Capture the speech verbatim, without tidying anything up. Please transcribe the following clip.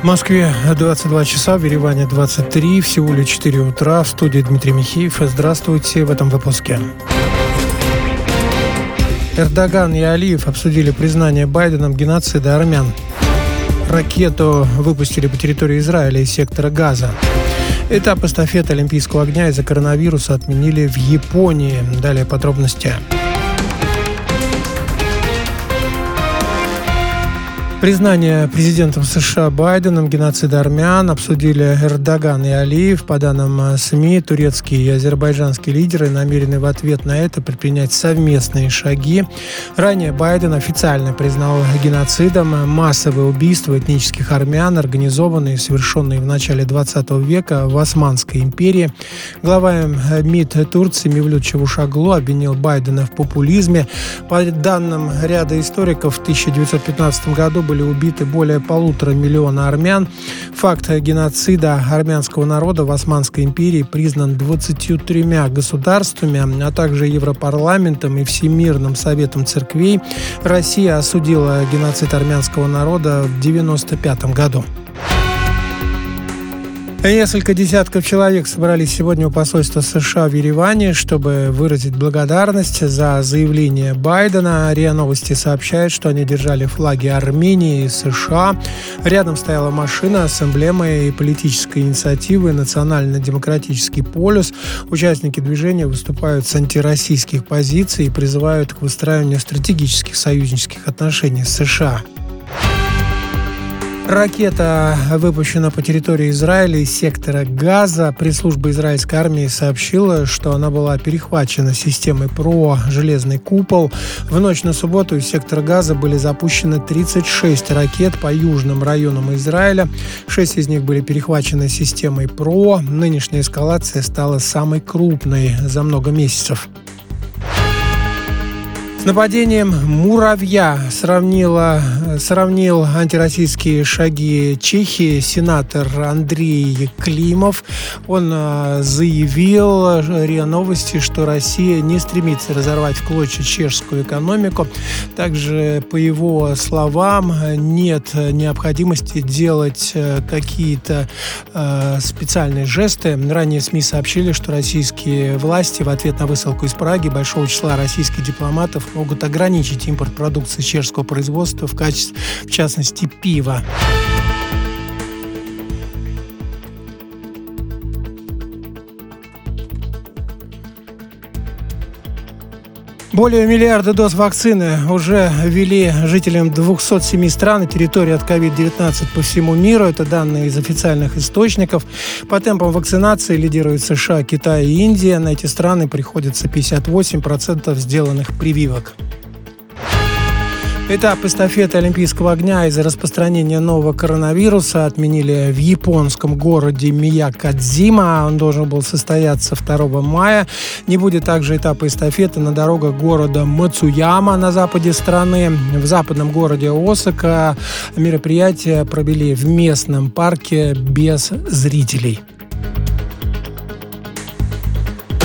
В Москве двадцать два часа, в Ереване двадцать три, в Сеуле четыре утра. В студии Дмитрий Михеев. Здравствуйте в этом выпуске. Эрдоган и Алиев обсудили признание Байденом геноцида армян. Ракету выпустили по территории Израиля из сектора Газа. Этап эстафеты Олимпийского огня из-за коронавируса отменили в Японии. Далее подробности. Признание президентом США Байденом геноцида армян обсудили Эрдоган и Алиев. По данным СМИ, турецкие и азербайджанские лидеры намерены в ответ на это предпринять совместные шаги. Ранее Байден официально признал геноцидом массовые убийства этнических армян, организованные и совершенные в начале двадцатого века в Османской империи. Глава МИД Турции Мевлют Чавушоглу обвинил Байдена в популизме. По данным ряда историков, в тысяча девятьсот пятнадцатом году были убиты более полутора миллиона армян. Факт геноцида армянского народа в Османской империи признан двадцатью тремя государствами, а также Европарламентом и Всемирным советом церквей. Россия осудила геноцид армянского народа в девяносто пятом году. Несколько десятков человек собрались сегодня у посольства США в Ереване, чтобы выразить благодарность за заявление Байдена. РИА Новости сообщает, что они держали флаги Армении и США. Рядом стояла машина с эмблемой политической инициативы «Национально-демократический полюс». Участники движения выступают с антироссийских позиций и призывают к выстраиванию стратегических союзнических отношений с США. Ракета выпущена по территории Израиля из сектора Газа. Пресс-служба израильской армии сообщила, что она была перехвачена системой ПРО «Железный купол». В ночь на субботу из сектора Газа были запущены тридцать шесть ракет по южным районам Израиля. Шесть из них были перехвачены системой ПРО. Нынешняя эскалация стала самой крупной за много месяцев. С нападением муравья сравнила, сравнил антироссийские шаги Чехии сенатор Андрей Климов. Он заявил РИА Новости, что Россия не стремится разорвать в клочья чешскую экономику. Также, по его словам, нет необходимости делать какие-то э, специальные жесты. Ранее СМИ сообщили, что российские власти в ответ на высылку из Праги большого числа российских дипломатов могут ограничить импорт продукции чешского производства, в качестве, в частности, пива. Более миллиарда доз вакцины уже ввели жителям двухсот семи стран и территорий от ковид девятнадцать по всему миру. Это данные из официальных источников. По темпам вакцинации лидируют США, Китай и Индия. На эти страны приходится пятьдесят восемь процентов сделанных прививок. Этап эстафеты Олимпийского огня из-за распространения нового коронавируса отменили в японском городе Миякадзима. Он должен был состояться второго мая. Не будет также этапа эстафеты на дорогах города Мацуяма на западе страны. В западном городе Осака мероприятие провели в местном парке без зрителей.